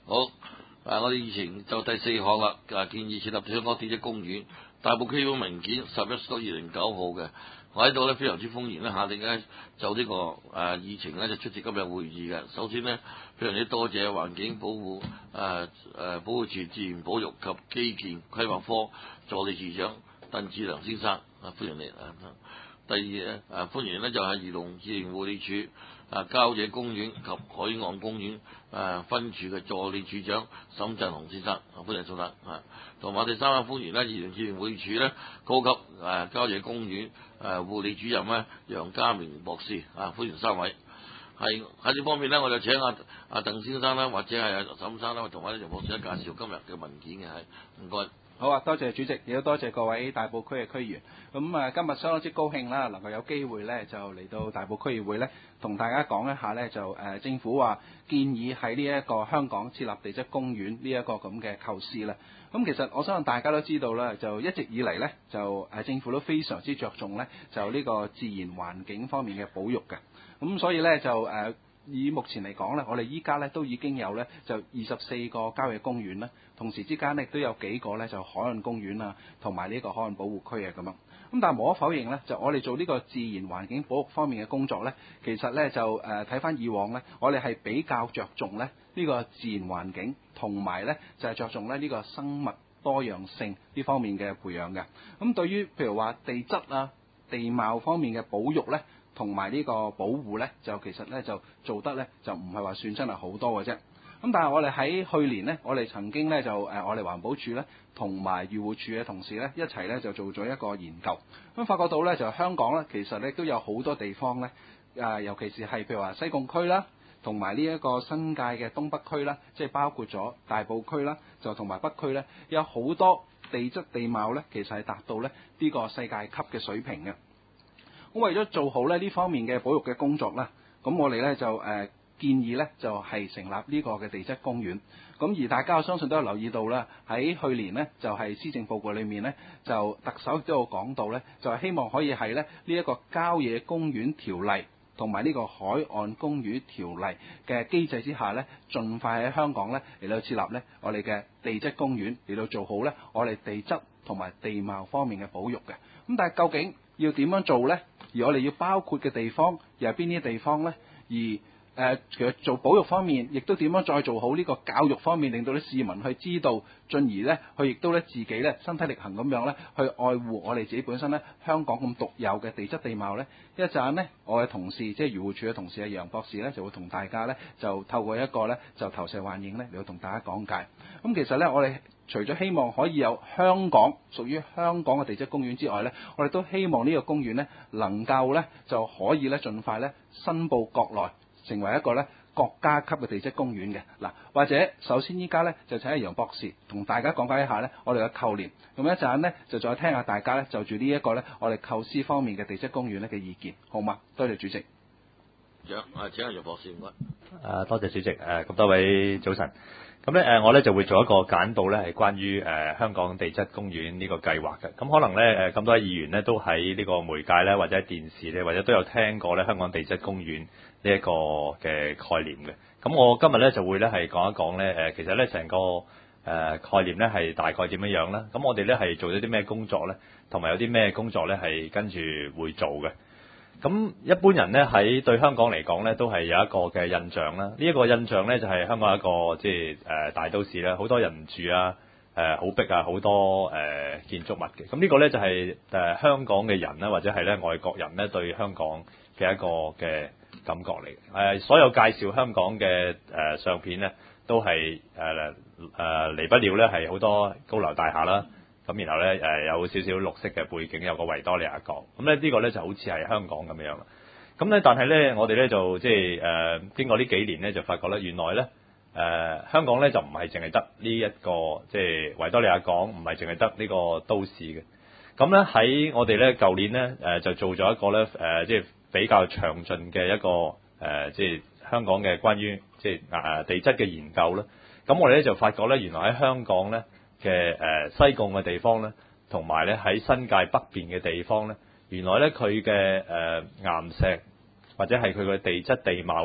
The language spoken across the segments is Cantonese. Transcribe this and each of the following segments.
好，我哋議程就第4項啦，建議設立香港地質公園。大埔區會文件11/2009號嘅，我喺度咧非常之歡迎咧，下令咧就呢個議程咧就出席今日會議嘅。首先呢，非常之多謝環境保護保護署自然保育及基建規劃科助理處長鄧志良先生，歡迎你。第二咧歡迎呢就係兒童自然護理署郊野公園及海岸公園分署嘅助理處長沈振雄先生，歡迎蘇生。同埋第三位歡迎呢兒童自然護理署呢高級郊野公園護理主任呢楊家明博士，歡迎3位。係喺呢方面呢，我就請阿鄧先生啦，或者係沈生啦，同埋楊博士介紹今日嘅文件嘅，係唔該。 好啊，多謝主席，亦都多謝各位大埔區嘅區員。咁今日相當之高興啦，能夠有機會咧就嚟到大埔區議會咧，同大家講一下咧就政府話建議喺呢一個香港設立地質公園呢一個咁嘅構思咧。咁其實我相信大家都知道啦，就一直以嚟咧就政府都非常之着重咧就呢個自然環境方面嘅保育嘅。咁所以咧就以目前嚟講咧，我哋依家咧都已經有咧就24個郊野公園啦，同時之間咧都有幾個咧就海岸公園啊，同埋呢個海岸保護區啊咁樣。咁但係無可否認咧，就我哋做呢個自然環境保育方面嘅工作咧，其實咧就睇翻以往咧，我哋係比較着重咧呢個自然環境，同埋咧就係着重咧呢個生物多樣性呢方面嘅培養嘅。咁對於譬如話地質啊、地貌方面嘅保育咧，同埋呢個保護咧，就其實咧就做得咧就唔係話算真係好多嘅啫。咁但係我哋喺去年呢，我哋曾經咧就我哋環保署咧同埋漁護署嘅同事咧一齊咧就做咗一個研究，咁發覺到咧就香港咧其實咧都有好多地方咧尤其是係譬如話西貢區啦，同埋呢一個新界嘅東北區啦，即係包括咗大埔區啦，就同埋北區咧有好多地質地貌咧，其實係達到咧呢個世界級嘅水平嘅。咁為咗做好咧呢方面嘅保育嘅工作啦，咁我哋咧就建議咧就係成立呢個嘅地質公園。咁而大家我相信都有留意到啦，喺去年呢，就係施政報告裏面呢，就特首都有講到咧，就係希望可以喺咧呢一個郊野公園條例同埋呢個海岸公園條例嘅機制之下咧，盡快喺香港咧嚟到設立咧我哋嘅地質公園，嚟到做好咧我哋地質同埋地貌方面嘅保育嘅。咁但係究竟要點樣做咧？而我哋要包括嘅地方又係邊啲地方咧？而其實做保育方面，亦都點樣再做好呢個教育方面，令到啲市民去知道，進而咧，去亦都咧自己咧身體力行咁樣咧，去愛護我哋自己本身咧香港咁獨有嘅地質地貌咧。一陣呢，我嘅同事即係漁護署嘅同事阿楊博士咧，就會同大家咧就透過一個咧就投射幻影咧嚟到同大家講解。咁其實咧，我哋除咗希望可以有香港屬於香港嘅地質公園之外咧，我哋都希望呢個公園咧能夠咧就可以咧盡快咧申報國內，成為一個咧國家級嘅地質公園嘅。嗱，或者首先依家咧就請阿楊博士同大家講解一下咧我哋嘅構念，咁一陣咧就再聽下大家咧就住呢一個咧我哋構思方面嘅地質公園咧嘅意見，好嗎？多謝主席。 請阿楊博士唔該。 多謝主席。咁多位早晨。咁咧我咧就會做一個簡報咧，係關於香港地質公園呢個計劃嘅。咁可能咧咁多位議員咧都喺呢個媒介咧，或者電視咧，或者都有聽過咧香港地質公園呢一個嘅概念嘅。咁我今日咧就會咧係講一講咧其實咧成個概念咧係大概點樣樣啦。咁我哋咧係做咗啲咩工作咧，同埋有啲咩工作咧係跟住會做嘅。咁一般人咧喺對香港嚟講咧，都係有一個嘅印象啦。呢一個印象咧就係香港一個即係大都市啦，好多人住啊，好逼啊，好多建築物嘅。咁呢個咧就係香港嘅人咧，或者係咧外國人咧對香港嘅一個嘅感覺嚟。所有介紹香港嘅相片咧，都係離不了咧係好多高樓大廈啦。咁然後咧有少少綠色嘅背景，有個維多利亞港。咁咧呢個咧就好似係香港咁樣啦。咁咧但係咧我哋咧就即係經過呢幾年咧就發覺咧原來咧香港咧就唔係淨係得呢一個即係維多利亞港，唔係淨係得呢個都市嘅。咁咧喺我哋咧舊年咧就做咗一個咧即係比較詳盡嘅一個即係香港嘅關於即係地質嘅研究啦。咁我哋咧就發覺咧原來喺香港咧嘅西貢嘅地方咧，同埋咧喺新界北邊嘅地方咧，原來咧佢嘅岩石或者係佢嘅地質地貌咧，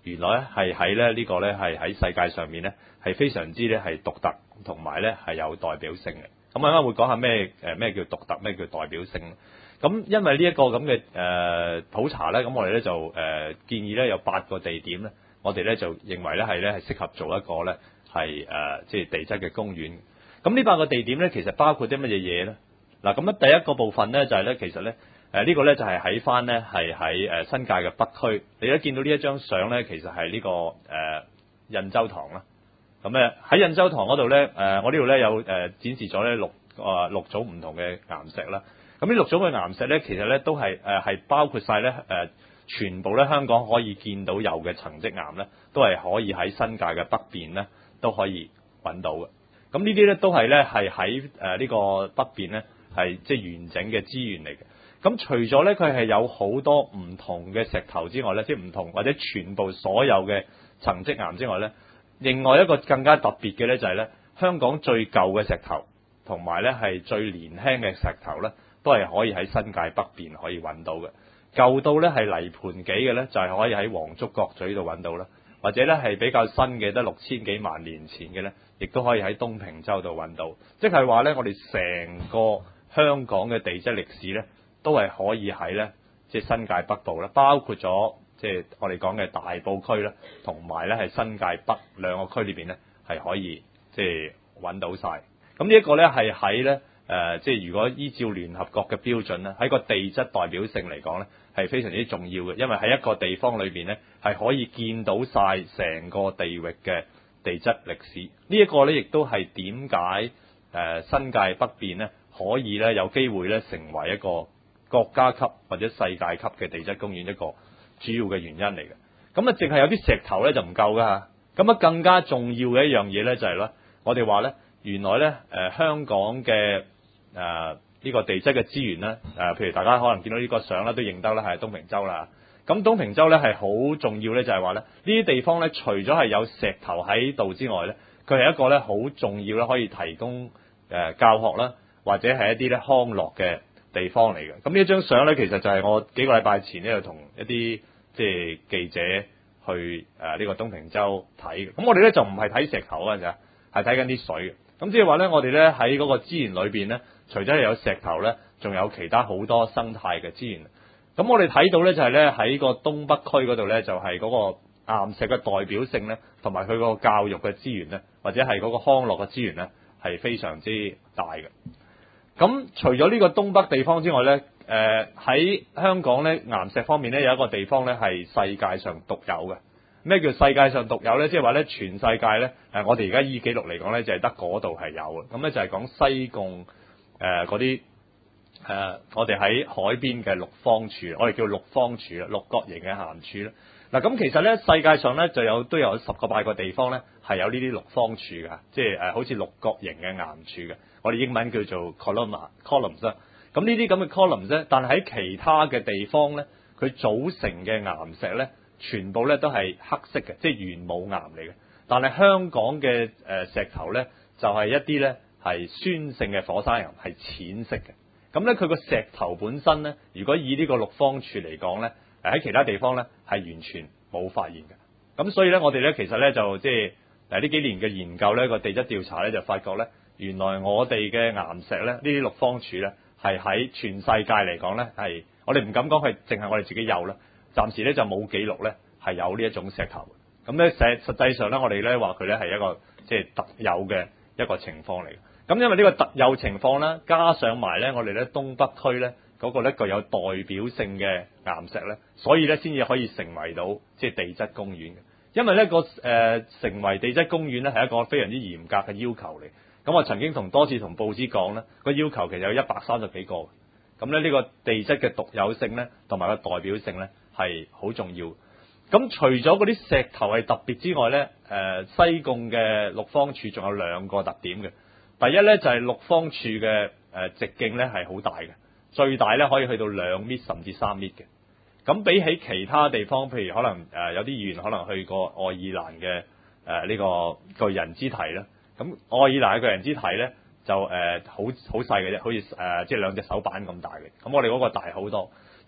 原來咧係喺咧呢個咧係喺世界上面咧係非常之咧係獨特，同埋咧係有代表性嘅。咁啱啱會講下咩叫獨特，咩叫代表性。咁因為呢一個咁嘅普查咧，咁我哋咧就建議咧有8個地點咧，我哋咧就認為咧係適合做一個咧係即係地質嘅公園。咁呢8個地點咧，其實包括啲乜嘢嘢咧？嗱，咁第一個部分咧就係咧，其實咧呢個咧就係喺翻咧係喺新界嘅北區。你而家見到呢一張相咧，其實係呢個印洲塘啦。咁喺印洲塘嗰度咧，我呢度咧有展示咗咧6組唔同嘅岩石啦。咁呢6組嘅岩石咧，其實咧都係包括晒咧全部咧香港可以見到有嘅層積岩咧，都係可以喺新界嘅北邊咧都可以揾到嘅。咁呢啲咧都係咧係喺呢個北邊咧係即係完整嘅資源嚟嘅。咁除咗咧佢係有好多唔同嘅石頭之外咧，即係唔同或者全部所有嘅層積岩之外咧，另外一個更加特別嘅咧就係咧香港最舊嘅石頭同埋咧係最年輕嘅石頭咧，都係可以喺新界北邊可以揾到嘅。舊到咧係泥盤紀嘅咧，就係可以喺黃竹角咀度揾到啦，或者咧係比較新嘅得6000幾萬年前嘅咧，亦都可以喺東平洲度揾到。即係話咧，我哋成個香港嘅地質歷史咧，都係可以喺咧即係新界北部啦，包括咗即係我哋講嘅大埔區啦，同埋咧係新界北兩個區裏邊咧係可以即係揾到晒。咁呢一個咧係喺咧即係如果依照聯合國嘅標準咧，喺個地質代表性嚟講咧係非常之重要嘅，因為喺一個地方裏邊咧係可以見到晒成個地域嘅地質歷史。呢一個咧亦都係點解新界北邊咧可以咧有機會咧成為一個國家級或者世界級嘅地質公園一個主要嘅原因嚟嘅。咁啊，淨係有啲石頭咧就唔夠噶。咁啊，更加重要嘅一樣嘢咧就係咧，我哋話咧原來咧香港嘅呢個地質嘅資源咧譬如大家可能見到呢個相啦，都認得啦，係東平洲啦。咁東平洲咧係好重要咧，就係話咧呢啲地方咧，除咗係有石頭喺度之外咧，佢係一個咧好重要咧，可以提供教學啦，或者係一啲咧康樂嘅地方嚟嘅。咁呢張相咧，其實就係我幾個禮拜前咧，就同一啲即係記者去呢個東平洲睇嘅。咁我哋咧就唔係睇石頭嗰陣時，係睇緊啲水嘅。咁即係話咧，我哋咧喺嗰個資源裏邊咧，除咗係有石頭咧，仲有其他好多生態嘅資源。咁我哋睇到咧就係咧喺個東北區嗰度咧，就係嗰個岩石嘅代表性咧，同埋佢嗰個教育嘅資源咧，或者係嗰個康樂嘅資源咧，係非常之大嘅。咁除咗呢個東北地方之外咧，喺香港咧岩石方面咧有一個地方咧係世界上獨有嘅。咩叫世界上獨有咧？即係話咧全世界咧我哋而家依記錄嚟講咧就係得嗰度係有嘅。咁咧就係講西貢嗰啲我哋喺海邊嘅綠芳柱，我哋叫綠芳柱啦，六角形嘅岩柱啦。嗱，咁其實咧世界上咧都有10個8個地方咧係有呢啲綠芳柱嘅，即係好似六角形嘅岩柱嘅。我哋英文叫做 columns 啦。咁呢啲咁嘅 columns 咧，但係喺其他嘅地方咧，佢組成嘅岩石咧，全部咧都係黑色嘅，即係玄武岩嚟嘅。但係香港嘅石頭咧，就係一啲咧係酸性嘅火山岩，係淺色嘅。咁咧佢個石頭本身咧，如果以呢個綠芳柱嚟講咧，喺其他地方咧係完全冇發現嘅。咁所以咧，我哋咧其實咧就即係呢幾年嘅研究咧，個地質調查咧就發覺咧，原來我哋嘅岩石咧，呢啲綠芳柱咧係喺全世界嚟講咧係，我哋唔敢講係淨係我哋自己有啦，暫時咧就冇記錄咧係有呢一種石頭。咁咧實際上咧，我哋咧話佢咧係一個即係特有嘅一個情況嚟嘅。咁因為呢個特有情況咧，加上埋咧我哋咧東北區咧嗰個咧具有代表性嘅岩石咧，所以咧先至可以成為到即係地質公園嘅。因為咧成為地質公園咧係一個非常之嚴格嘅要求嚟。咁我曾經多次同報紙講咧，個要求其實有130幾個。咁咧呢個地質嘅獨有性咧，同埋個代表性咧係好重要。咁除咗嗰啲石頭係特別之外咧，西貢嘅綠芳柱仲有2個特點嘅。第一咧就係綠芳柱嘅直徑咧係好大嘅，最大咧可以去到2米甚至3米嘅。咁比起其他地方，譬如可能有啲議員可能去過愛爾蘭嘅呢個巨人之蹄啦。咁愛爾蘭嘅巨人之蹄咧就好細嘅啫，好似即係2隻手板咁大嘅。咁我哋嗰個大好多。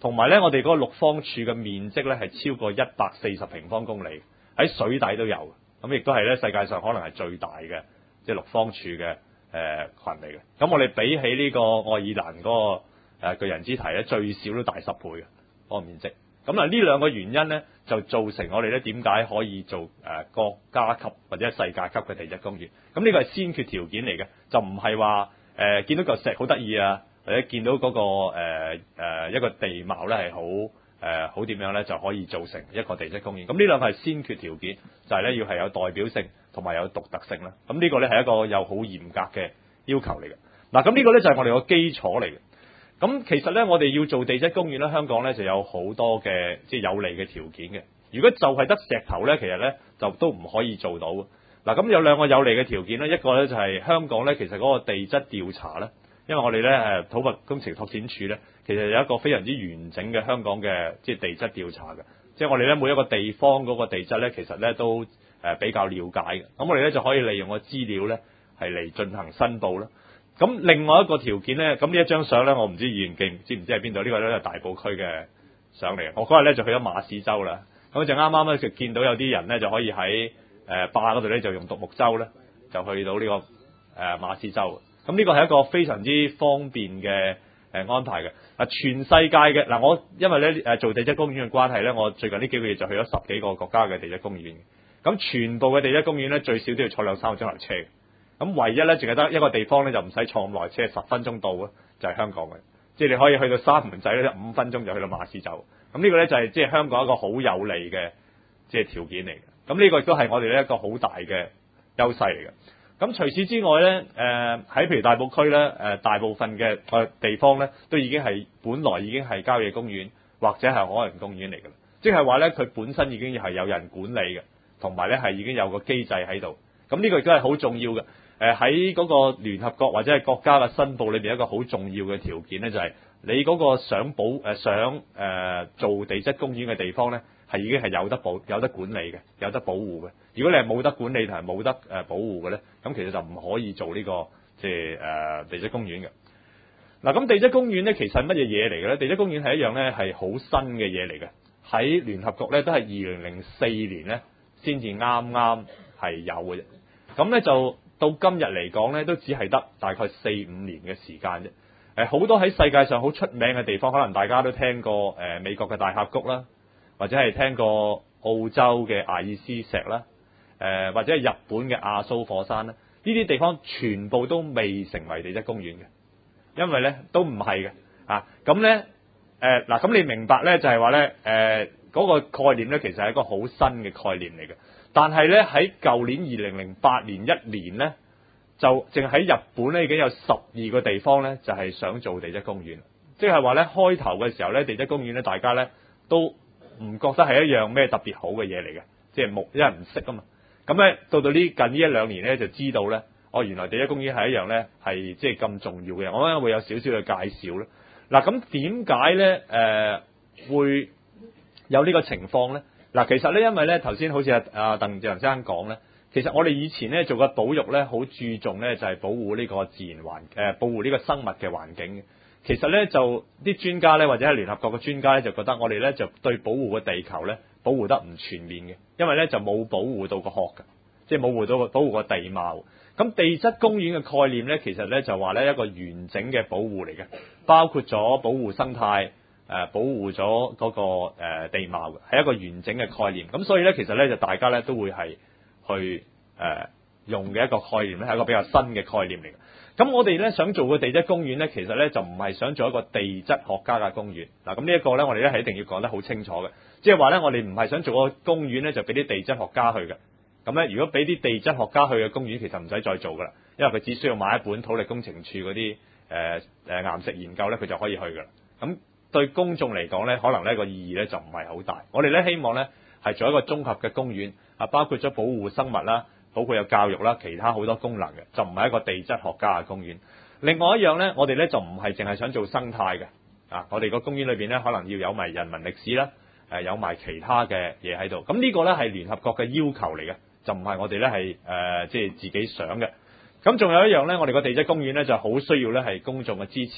同埋咧我哋嗰個陸方處嘅面積咧係超過140平方公里，喺水底都有，咁亦都係咧世界上可能係最大嘅即係陸方處嘅群嚟嘅。咁我哋比起呢個愛爾蘭嗰個巨人之堤咧，最少都大10倍嘅嗰個面積。咁啊呢兩個原因咧，就造成我哋咧點解可以做國家級或者世界級嘅地質公園。咁呢個係先決條件嚟嘅，就唔係話見到嚿石好得意啊，或者見到嗰個一個地貌咧係好點樣咧就可以做成一個地質公園。咁呢兩個係先決條件，就係咧要係有代表性同埋有獨特性啦。咁呢個咧係一個有好嚴格嘅要求嚟嘅。嗱，咁呢個咧就係我哋個基礎嚟嘅。咁其實咧，我哋要做地質公園咧，香港咧就有好多嘅即係有利嘅條件嘅。如果就係得石頭咧，其實咧就都唔可以做到。嗱，咁有兩個有利嘅條件咧，一個咧就係香港咧，其實嗰個地質調查咧，因為我哋咧土木工程拓展署咧，其實有一個非常之完整嘅香港嘅即係地質調查嘅，即係我哋咧每一個地方嗰個地質咧，其實咧都比較了解嘅。咁我哋咧就可以利用個資料咧係嚟進行申報啦。咁另外一個條件咧，咁呢一張相咧，我唔知議員知唔知係邊度？呢個咧係大埔區嘅相嚟嘅。我嗰日咧就去咗馬屎洲啦，咁就啱啱咧就見到有啲人咧就可以喺壩嗰度咧就用獨木舟咧就去到呢個馬屎洲。咁呢個係一個非常之方便嘅安排嘅。全世界嘅嗱，我因為咧做地質公園嘅關係咧，我最近呢幾個月就去咗10幾個國家嘅地質公園。咁全部嘅地質公園咧最少都要坐2-3個鐘頭車。咁唯一咧，淨係得一個地方咧，就唔使坐咁耐車，10分鐘到啊，就係香港嘅。即係你可以去到三門仔咧，5分鐘就去到馬屎洲。咁呢個咧就係即係香港一個好有利嘅即係條件嚟嘅。咁呢個亦都係我哋咧一個好大嘅優勢嚟嘅。咁除此之外咧，喺譬如大埔區咧，大部分嘅地方咧，都已經係本來已經係郊野公園或者係海洋公園嚟嘅啦。即係話咧，佢本身已經係有人管理嘅，同埋咧係已經有個機制喺度。咁呢個亦都係好重要嘅。喺嗰個聯合國或者係國家嘅申報裏邊，一個好重要嘅條件咧，就係你嗰個想做地質公園嘅地方咧，係已經係有得管理嘅，有得保護嘅。如果你係冇得管理同埋冇得保護嘅咧，咁其實就唔可以做呢個即係地質公園嘅。嗱，咁地質公園咧其實係乜嘢嘢嚟嘅咧？地質公園係一樣咧係好新嘅嘢嚟嘅，喺聯合國咧都係2004年咧先至啱係有嘅啫。咁咧就到今日嚟講咧，都只係得大概4-5年嘅時間啫。好多喺世界上好出名嘅地方，可能大家都聽過美國嘅大峽谷啦，或者係聽過澳洲嘅阿爾斯石啦，或者係日本嘅亞蘇火山啦。呢啲地方全部都未成為地質公園嘅，因為咧都唔係嘅啊。咁咧嗱，咁你明白咧就係話咧嗰個概念咧，其實係一個好新嘅概念嚟嘅。但係咧喺舊年2008年一年咧，就淨喺日本咧已經有12個地方咧就係想做地質公園，即係話咧開頭嘅時候咧地質公園咧大家咧都唔覺得係一樣咩特別好嘅嘢嚟嘅，即係因為唔識啊嘛。咁咧到呢近呢1-2年咧就知道咧，原來地質公園係一樣咧係即係咁重要嘅。我啱啱會有少少嘅介紹咧。嗱，咁點解咧會有呢個情況咧？嗱，其實咧，因為咧，頭先好似阿鄧志強先生講咧，其實我哋以前咧做嘅保育咧，好注重咧就係保護呢個自然保護呢個生物嘅環境嘅。其實咧就啲專家咧或者係聯合國嘅專家咧就覺得我哋咧就對保護個地球咧保護得唔全面嘅，因為咧就冇保護到個殼㗎，即係冇保護個地貌。咁地質公園嘅概念咧，其實咧就話咧一個完整嘅保護嚟嘅，包括咗保護生態。保護咗嗰個地貌嘅，係一個完整嘅概念。咁所以咧，其實咧就大家咧都會係去用嘅一個概念咧，係一個比較新嘅概念嚟嘅。咁我哋咧想做個地質公園咧，其實咧就唔係想做一個地質學家嘅公園。嗱，咁呢一個咧，我哋咧係一定要講得好清楚嘅，即係話咧，我哋唔係想做個公園咧，就俾啲地質學家去嘅。咁咧，如果俾啲地質學家去嘅公園，其實唔使再做噶啦，因為佢只需要買一本土力工程處嗰啲岩石研究咧，佢就可以去噶啦。咁對公眾嚟講咧，可能呢個意義咧就唔係好大。我哋咧希望咧係做一個綜合嘅公園，包括咗保護生物啦，包括有教育啦，其他好多功能嘅，就唔係一個地質學家嘅公園。另外一樣咧，我哋咧就唔係淨係想做生態嘅，我哋個公園裏邊咧可能要有埋人文歷史啦，有埋其他嘅嘢喺度。咁呢個咧係聯合國嘅要求嚟嘅，就唔係我哋咧係即係自己想嘅。咁仲有一樣咧，我哋個地質公園咧就好需要咧係公眾嘅支持咧，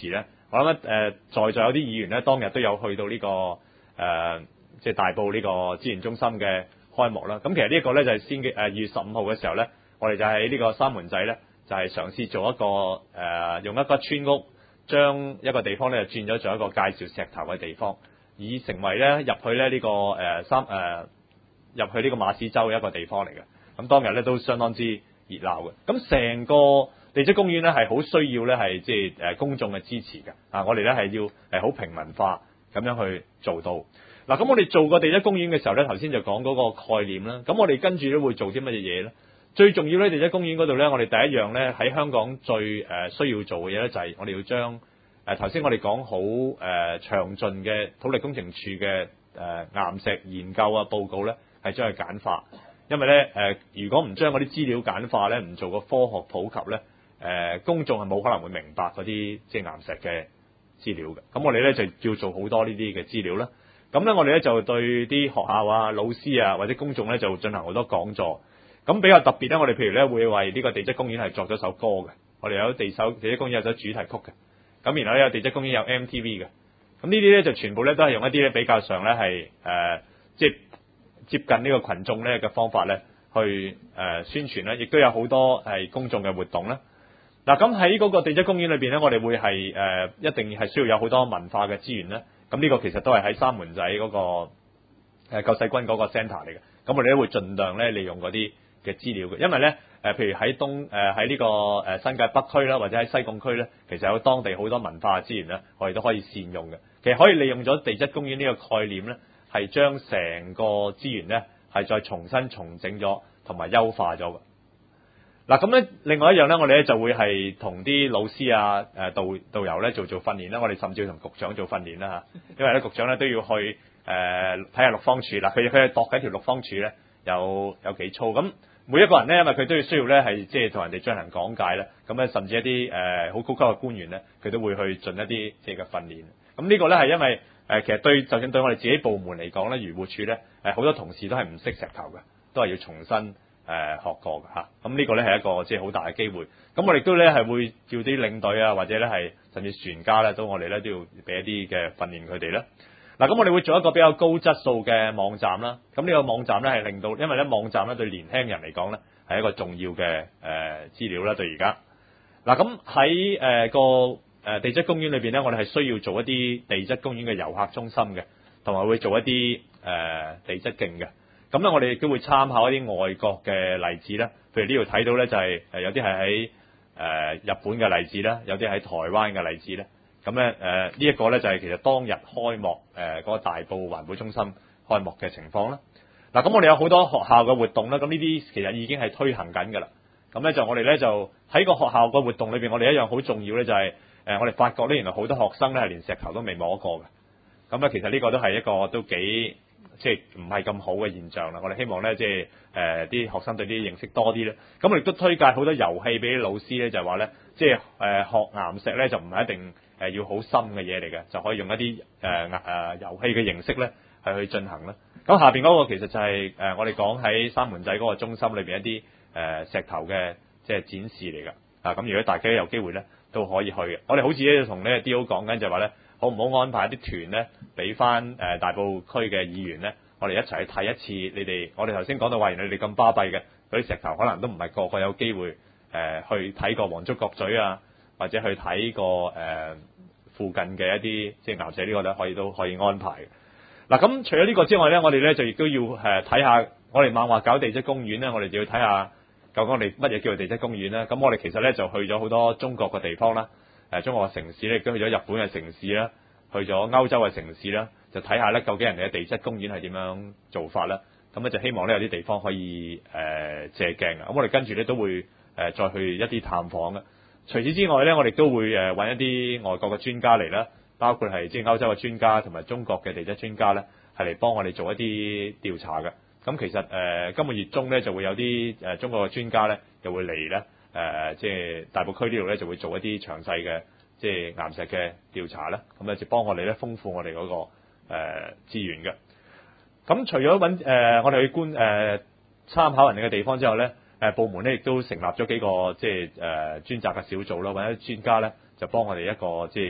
我諗在座有啲議員咧，當日都有去到呢、即係大埔呢個資源中心嘅開幕啦。咁其實呢一個咧就係先2月15號嘅時候咧，我哋就喺呢個三門仔咧，就係嘗試做一個用一個村屋將一個地方咧就轉咗做一個介紹石頭嘅地方，以成為咧入去咧呢個入去呢個馬屎洲一個地方嚟嘅。咁當日咧都相當之熱鬧嘅。咁成個地質公園咧係好需要咧係即係公眾嘅支持嘅。我哋咧係要好平民化咁樣去做到。嗱，咁我哋做個地質公園嘅時候咧，頭先就講嗰個概念啦。咁我哋跟住咧會做啲乜嘢嘢咧？最重要咧，地質公園嗰度咧，我哋第一樣咧喺香港最需要做嘅嘢咧，就係我哋要將頭先我哋講好詳盡嘅土力工程處嘅岩石研究啊報告咧，係將佢簡化。因為咧如果唔將嗰啲資料簡化咧，唔做個科學普及咧，公眾係冇可能會明白嗰啲即係岩石嘅資料嘅。咁我哋咧就要做好多呢啲嘅資料啦。咁咧我哋咧就對啲學校啊、老師啊或者公眾咧就進行好多講座。咁比較特別咧，我哋譬如咧會為呢個地質公園係作咗首歌嘅。我哋有地質公園有首主題曲嘅。咁然後咧有地質公園有 MTV 嘅。咁呢啲咧就全部咧都係用一啲咧比較上咧係即係接近呢個群眾咧嘅方法咧去宣傳咧，亦都有好多係公眾嘅活動啦。嗱，咁喺嗰個地質公園裏邊咧，我哋會係一定係需要有好多文化嘅資源咧。咁呢個其實都係喺三門仔嗰個救世軍嗰個 centre 嚟嘅。咁我哋咧會盡量咧利用嗰啲嘅資料嘅，因為咧譬如喺喺呢個新界北區啦，或者喺西貢區咧，其實有當地好多文化資源咧，我哋都可以善用嘅。其實可以利用咗地質公園呢個概念咧，係將成個資源咧係再重新重整咗同埋優化咗嘅。嗱，咁咧另外一樣咧，我哋咧就會係同啲老師啊導遊咧做訓練啦。我哋甚至要同局長做訓練啦嚇，因為咧局長咧都要去睇下綠芳柱啦。佢係度緊條綠芳柱咧有幾粗咁。每一個人咧，因為佢都要需要咧，係即係同人哋進行講解咧，咁咧甚至一啲好高級嘅官員咧，佢都會去進一啲即係嘅訓練。咁呢個咧係因為其實就算對我哋自己部門嚟講咧，漁護署咧好多同事都係唔識石頭嘅，都係要重新學過嘅嚇。咁呢個咧係一個即係好大嘅機會。咁我哋都咧係會叫啲領隊啊，或者咧係甚至船家咧，我哋咧都要俾一啲嘅訓練佢哋啦。嗱，咁我哋會做一個比較高質素嘅網站啦。咁呢個網站咧係令到，因為咧網站咧對年輕人嚟講咧係一個重要嘅資料啦。對而家嗱，咁喺個地質公園裏邊咧，我哋係需要做一啲地質公園嘅遊客中心嘅，同埋會做一啲地質徑嘅。咁咧我哋亦都會參考一啲外國嘅例子啦。譬如呢度睇到咧就係有啲係喺日本嘅例子啦，有啲喺台灣嘅例子咧。咁咧呢一個咧就係其實當日開幕嗰個大埔環保中心開幕嘅情況啦。嗱，咁我哋有好多學校嘅活動啦，咁呢啲其實已經係推行緊㗎啦。咁咧就我哋咧就喺個學校嘅活動裏邊，我哋一樣好重要咧就係我哋發覺咧原來好多學生咧係連石頭都未摸過嘅。咁咧其實呢個都係一個都幾即係唔係咁好嘅現象啦。我哋希望咧即係啲學生對呢啲認識多啲咧。咁我哋都推介好多遊戲俾啲老師咧，就係話咧即係學岩石咧就唔係一定要好深嘅嘢嚟嘅，就可以用一啲遊戲嘅形式咧係去進行啦。咁下邊嗰個其實就係我哋講喺三門仔嗰個中心裏邊一啲石頭嘅即係展示嚟㗎。咁如果大家有機會咧都可以去嘅。我哋好似咧同呢個 D.O. 講緊就係話咧，好唔好安排一啲團咧俾翻大埔區嘅議員咧，我哋一齊去睇一次你哋。我哋頭先講到話，原來你哋咁巴閉嘅嗰啲石頭，可能都唔係個個有機會去睇過黃竹角咀啊。或者去睇個附近嘅一啲即係岩石，呢個咧都可以安排嘅。嗱，咁除咗呢個之外咧，我哋咧就亦都要睇下，我哋猛話搞地質公園咧，我哋就要睇下究竟我哋乜嘢叫做地質公園咧。咁我哋其實咧就去咗好多中國嘅地方啦，中國嘅城市咧亦都去咗日本嘅城市啦，去咗歐洲嘅城市啦，就睇下咧究竟人哋嘅地質公園係點樣做法啦。咁咧就希望咧有啲地方可以借鏡啊。咁我哋跟住咧都會再去一啲探訪嘅。除此之外咧，我哋都會揾一啲外國嘅專家嚟啦，包括係即係歐洲嘅專家同埋中國嘅地質專家咧，係嚟幫我哋做一啲調查嘅。咁其實今個月中咧就會有啲中國嘅專家咧，又會嚟咧即係大埔區呢度咧就會做一啲詳細嘅即係岩石嘅調查啦。咁咧就幫我哋咧豐富我哋嗰個資源嘅。咁除咗揾我哋去參考人哋嘅地方之後咧。部門咧亦都成立咗幾個即係專責嘅小組啦，或者專家咧就幫我哋一個即係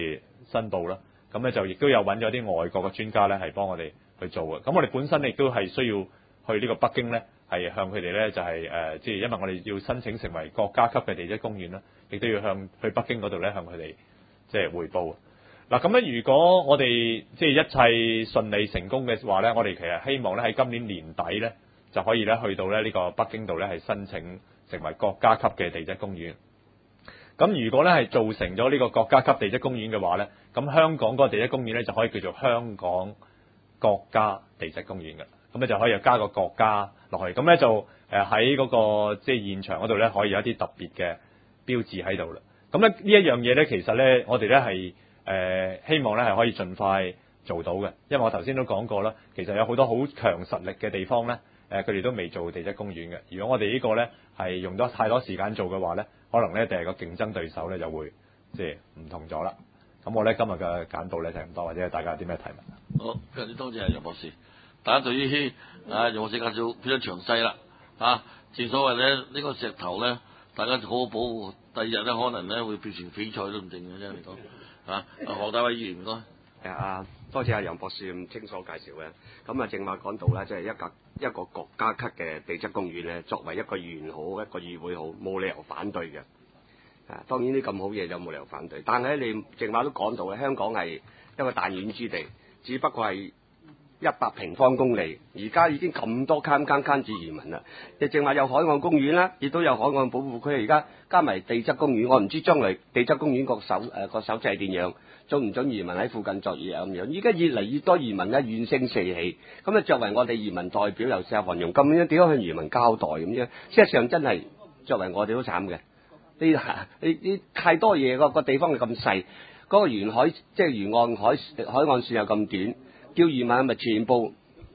申報啦。咁咧就亦都有揾咗啲外國嘅專家咧係幫我哋去做嘅。咁我哋本身亦都係需要去呢個北京咧，係向佢哋咧就係即係因為我哋要申請成為國家級嘅地質公園啦，亦都要去北京嗰度咧向佢哋即係彙報。嗱咁咧，如果我哋即係一切順利成功嘅話咧，我哋其實希望咧喺今年年底咧就可以咧去到咧呢個北京度咧係申請成為國家級嘅地質公園。咁如果咧係做成咗呢個國家級地質公園嘅話咧，咁香港嗰個地質公園咧就可以叫做香港國家地質公園嘅，咁咧就可以加個國家落去，咁咧就喺嗰個即係現場嗰度咧可以有一啲特別嘅標誌喺度啦。咁咧呢一樣嘢咧，其實咧我哋咧係希望咧係可以盡快做到嘅，因為我頭先都講過啦，其實有好多好強實力嘅地方咧，佢哋都未做地質公園嘅。如果我哋呢個咧係用咗太多時間做嘅話咧，可能咧第日個競爭對手咧就會即係唔同咗啦。咁我咧今日嘅簡報咧就係咁多，或者大家有啲咩提問？ 好，非常之多謝楊博士。大家對於楊博士介紹非常詳細啦。正所謂咧呢個石頭咧，大家就好好保護。第二日咧可能咧會變成翡翠都唔定嘅啫。你講何大偉議員唔該。 多謝阿楊博士咁清楚介紹嘅。咁啊，正話講到咧，即係一個國家級嘅地質公園咧，作為一個縣好，一個議會好，冇理由反對嘅。當然啲咁好嘢就冇理由反對。但係你正話都講到咧，香港係一個彈丸之地，只不過係100平方公里，而家已經咁多坑住移民啦。你正話有海岸公園啦，亦都有海岸保護區，而家加埋地質公園，我唔知將來地質公園個手制係點樣，準唔準移民喺附近作業咁樣。而家越嚟越多移民咧，怨聲四起。咁啊，作為我哋移民代表，尤其係韓容咁樣，點樣向移民交代咁樣？事實上真係作為我哋都慘嘅。你太多嘢，個地方係咁細，嗰個沿海即係沿岸海岸線又咁短，叫移民咪全部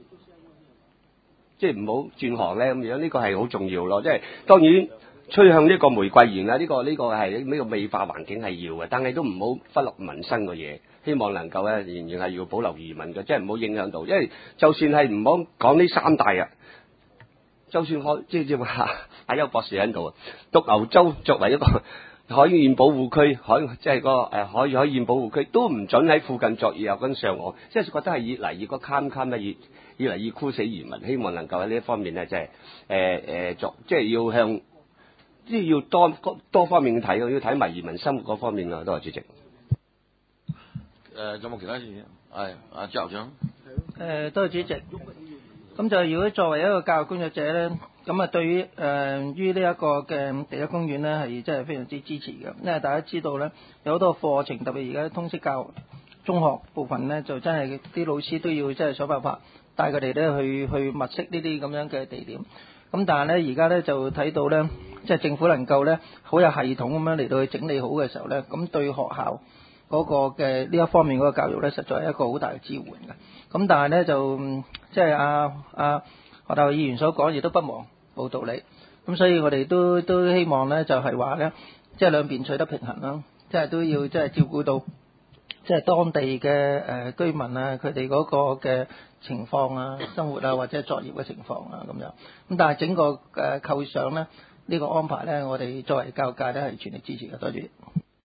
即係唔好轉行咧咁樣，呢個係好重要咯。即係當然趨向呢個玫瑰園啦，呢個係呢個美化環境係要嘅，但係都唔好忽略民生嘅嘢。希望能夠咧仍然係要保留移民嘅，即係唔好影響到。因為就算係唔好講呢三大啊。就算即係話阿邱博士喺度啊，獨牛洲作為一個海燕保護區，即係個海燕保護區都唔準喺附近作業又跟上岸，即係覺得係越嚟越個坑咧，越嚟越箍死移民。希望能夠喺呢一方面咧，即係要向即係要多方面睇，要睇埋移民生活嗰方面啊。多謝主席。 有冇其他事？係阿朱校長。 多謝主席。咁就如果作為一個教育工作者咧，咁啊對於於呢一個嘅地質公園咧係真係非常之支持嘅，因為大家知道咧有好多課程，特別而家通識教育中學部分咧，就真係啲老師都要真係想辦法帶佢哋咧去物色呢啲咁樣嘅地點。咁但係咧而家咧就睇到咧，即係政府能夠咧好有系統咁樣嚟到去整理好嘅時候咧，咁對學校嗰個嘅呢一方面嗰個教育咧，實在係一個好大嘅支援嘅。咁但係咧就即係何大偉議員所講，亦都不忘冇道理。咁所以我哋都希望咧，就係話咧，即係兩邊取得平衡啦，即係都要即係照顧到即係當地嘅居民啊，佢哋嗰個嘅情況啊、生活啊或者作業嘅情況啊咁樣。咁但係整個構想咧，呢個安排咧，我哋作為教育界咧係全力支持嘅。多謝。